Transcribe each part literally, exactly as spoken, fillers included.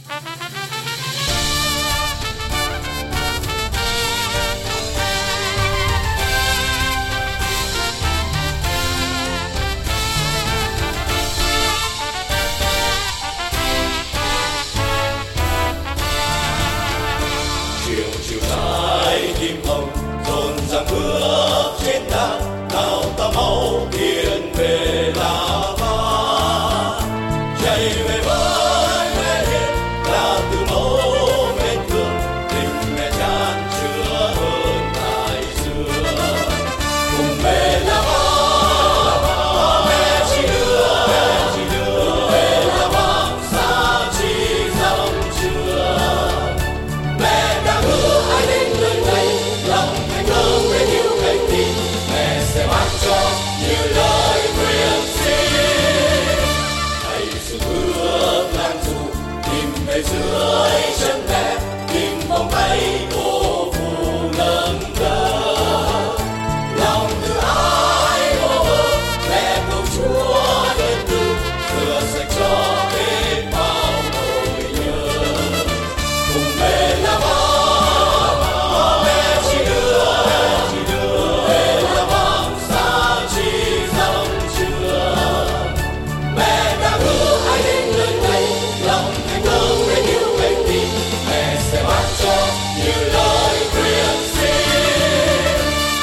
chiều chiều nay tim hồng rộn ràng bước trên đàn nào ta mau hiền về La Vang, chạy về với mẹ hiền là từ mẫu mến thương, tình mẹ chan chứa hơn ngày xưa. Cùng về La Vang, mẹ chỉ đưa về La Vang xa chỉ dòng trường. Mẹ đã hứa ai đến nơi này lòng thành thơ mến yêu cánh tim, mẹ sẽ ban cho như lời nguyện xin. Hãy dừng bước ngàn dù tìm về dưới chân mẹ, tìm vòng tay cô phụ nâng đỡ. Lòng từ ái vô bờ mẹ cầu Chúa đến từ rửa sạch cho hết bao nỗi nhớ. Cùng về La Vang, mẹ chỉ đưa về La Vang xa chỉ dòng trường. Mẹ đã hứa ai đến nơi này lòng thành thơ mến yêu cánh tim, mẹ sẽ ban cho như lời nguyện xin.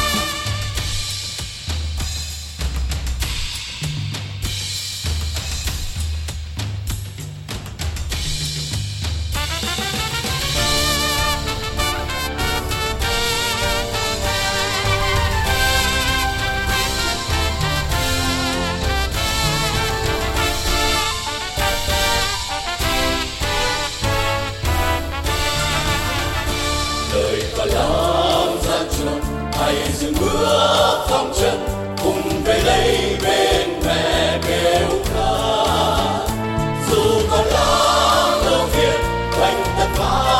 Đời còn lắm gian truân, hãy dừng bước phong trần, cùng về đây bên mẹ kêu ca. Dù còn lắm ưu phiền quanh tất cả